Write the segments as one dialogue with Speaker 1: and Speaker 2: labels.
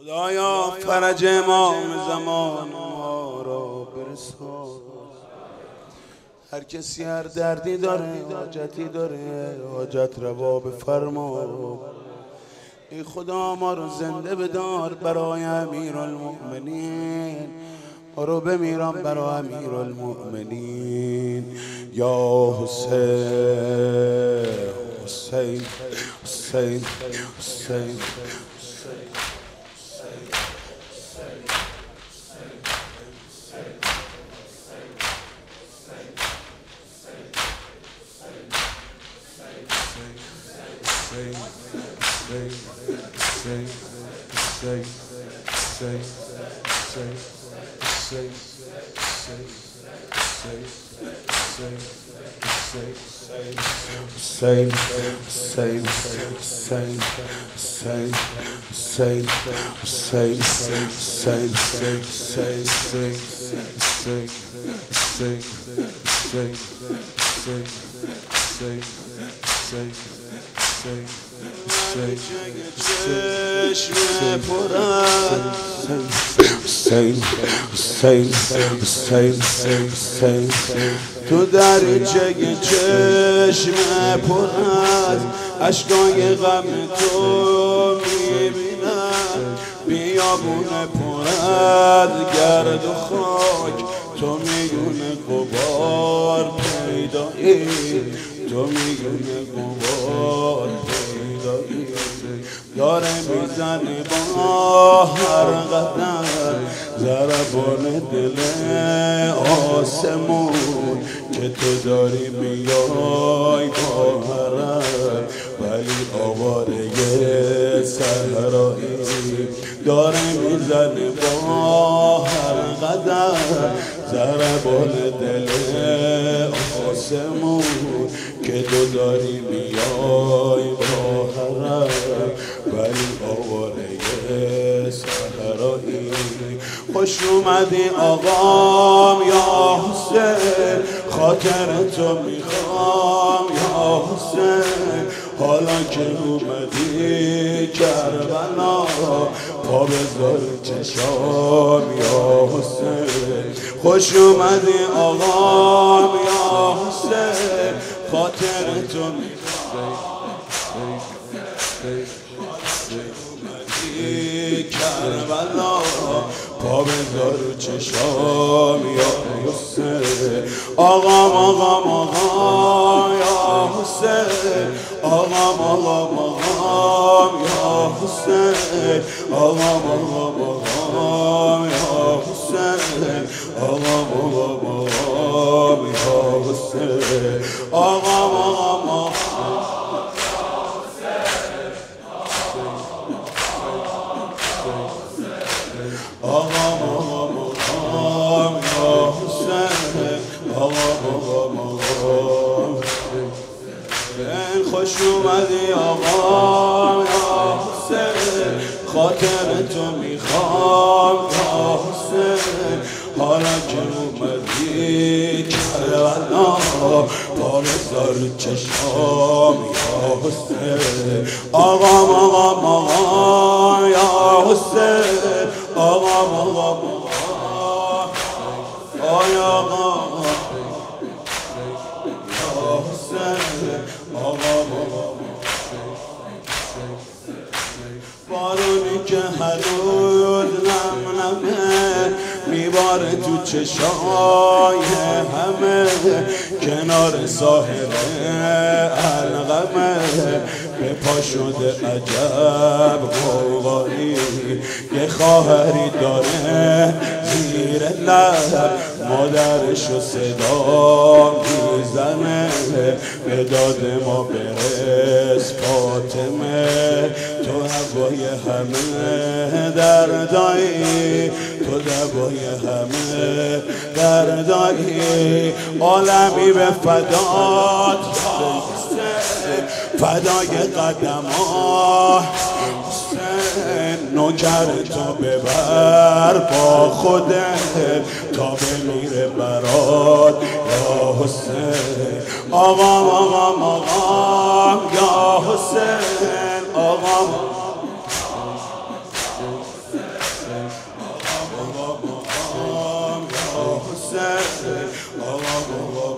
Speaker 1: خدایا فرج امام زمان ما را برسان. هر کسی هر دردی داره، حاجتی داره، حاجت روا بفرما. ای خدا ما رو زنده بدار برای امیرالمؤمنین، ما رو بمیرم برای امیرالمؤمنین. یا حسین حسین حسین حسین تو دریچه چشم پر از اشکای غم تو میبینم، بیابون پر از گرد و خاک، تو میگون غبار پیدایی، تو میگون غبار پیدایی. داره میزنه با هر قدم ضربان دل آسمون، که تو داری میای با هرم، ولی آواره صحرایی. داره میزنه با هر قدم ضربان دل آسمون، که تو داری میای با هرم، ولی آواره صحرایی. خوش اومدی آقام یا حسین، خاطر تو میخوام یا حسین. حالا که اومدی کربلا، پا بذار چشام یا حسین. خوش اومدی آقام یا حسین، خاطر تو میخوام کربلا، پا بذار چشام یا حسین. آقام آقام آقام یا حسین، آقام آقام آقام یا حسین، آقام آقام آقام یا حسین، آقام آقام آقام یا حسین، آقام آقام آقام خوش اومدی آقا یا حسین، خاطر تو میخوام یا حسین. حالا که اومدی کربلا، پا بذار چشام یا حسین. آقام آقام آقام یا حسین، آقام آقام آقام یا حسین، آقام آقام. بارونی که هنوز نم نمه میباره تو چشای همه، کنار ساحل الغمه، به پا شده عجب غوغایی. یه خواهری داره زیر لب، مادرشو صدا میزنه، به داد ما برس فاطمه. تو هوای همه دردایی، تو دوای همه دردایی. عالمی به فدات فدای قدمات حسین. نوکر تو ببر با خودت تا بمیره برات یا حسین. آقام آقام آقام یا حسین، آقام مقام یا حسین آقا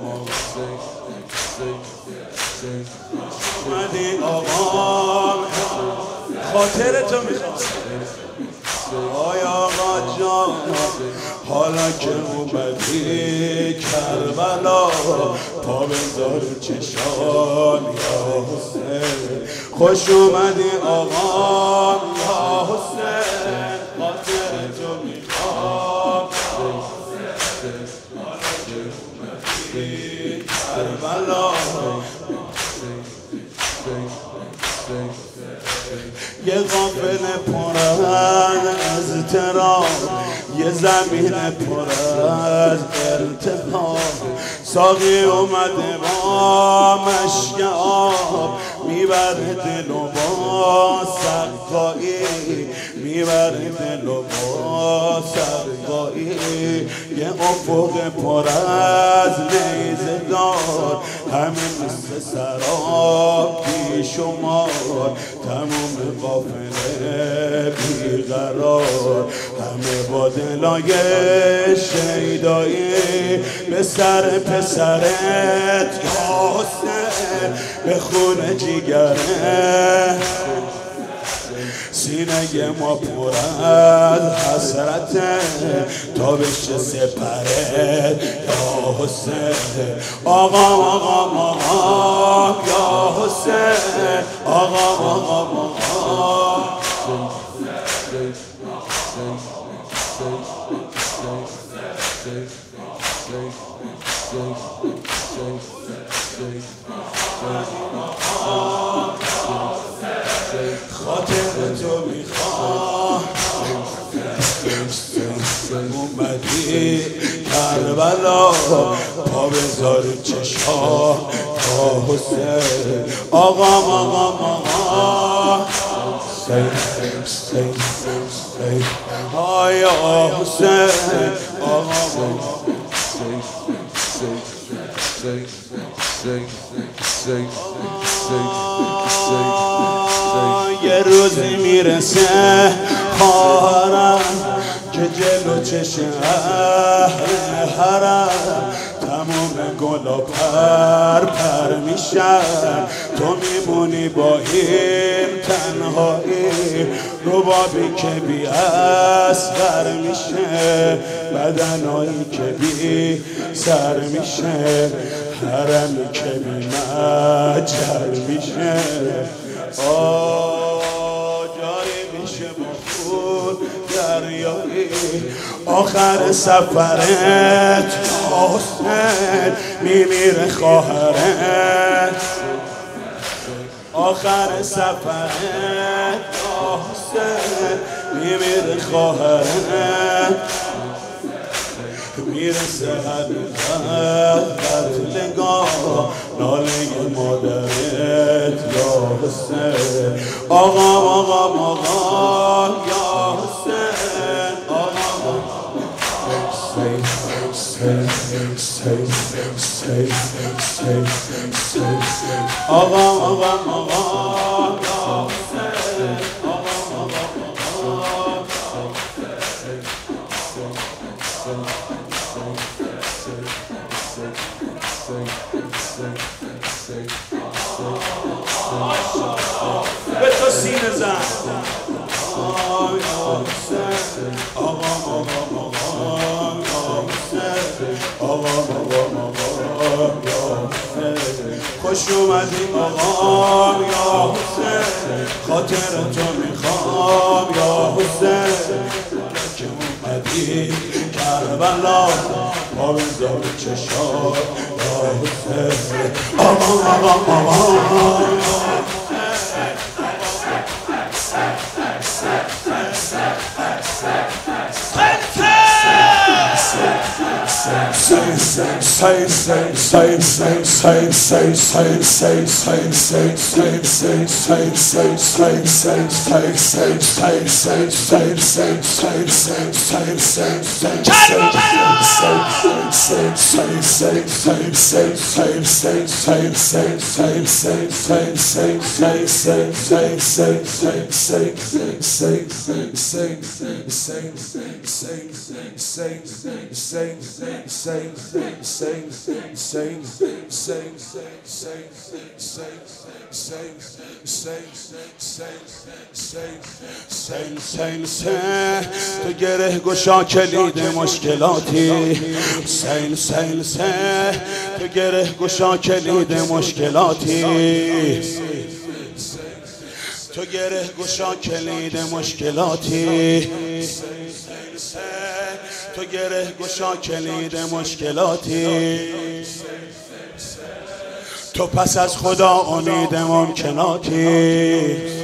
Speaker 1: اومدی آقا خاطر تو میخوام آی آقا جان حالا که اومدی کربلا پا بذار چشان یا حسین خوش اومدی آقا یا حسین خاطر تو میخوام حالا که اومدی کربلا یه قافله پر از ترام یه زمین پر از التهاب ساقی اومده با مشک آب میبره دل و با سقایی میبره دل و با سقایی یه افق پر از نیزه دار همه مثل سراب بیشمار تمام قافله بیقرار همه با دلای شیدایی به سر پسرت یا حسین به خون جیگره سینه ما پر از حسرت تا بشه سپرت یا حسین آقا آقا آقا یا حسین آقا آقا آقا خاطر تو میخوام اومدی کربلا پا بذار چشا تا حسین آقا آقا آقا آیا حسین آقا یه روزی میرسه خواهرم که جلو چشم اهل حرم تمام گلا پر میشن تو میمونی با این تنهایی ربابی که بی اصغر میشه بدنایی که بی سر میشه حرمی که بی مجر میشه جاری میشه با خود دریایی آخر سفرت حسین میمیره خواهرت آخر سفرت حسین میمیره خواهرت میرسه قتلگاه ناله مادرت یا حسین آقا آقا آقا یا حسین آقا آقا آقا آقا یا حسین به تو سینه زن خوش اومدی آقا یا حسین خاطر تو میخوام یا حسین که اومدی کربلا پا بذار چشام یا حسین آقا آقا آقا تو گره گشا کلید مشکلاتی تو گره گشا کلید مشکلاتی تو گره گشا کلید مشکلاتی تو گره گشا کلید مشکلاتی تو پس از خدا امید ممکناتی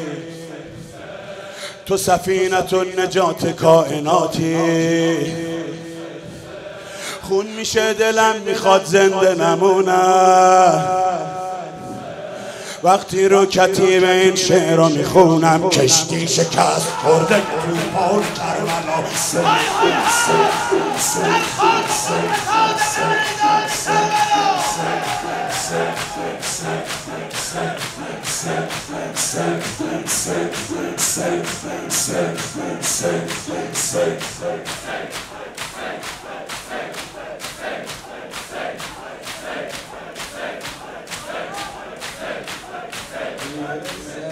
Speaker 1: تو سفینت النجات کائناتی خون میشه دلم میخواد زنده نمونم وقتی رو کتیب این شعر رو میخونم کشتی شکست خورده تو پای کربلا
Speaker 2: Say